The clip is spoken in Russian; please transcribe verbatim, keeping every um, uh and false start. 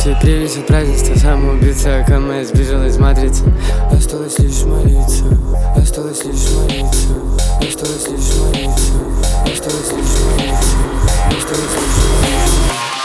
Все кривись от празднества, самоубийца, КМ сбежал из матрицы. Осталось лишь молиться, осталось лишь молиться, осталось лишь молиться, осталось лишь молиться, осталось лишь молиться.